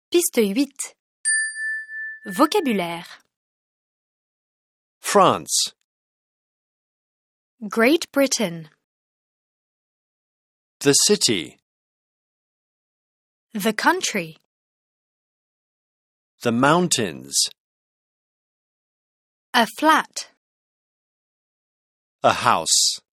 Piste 8. Vocabulaire. France, Great Britain. the city, The country. the mountains, A flat. a house.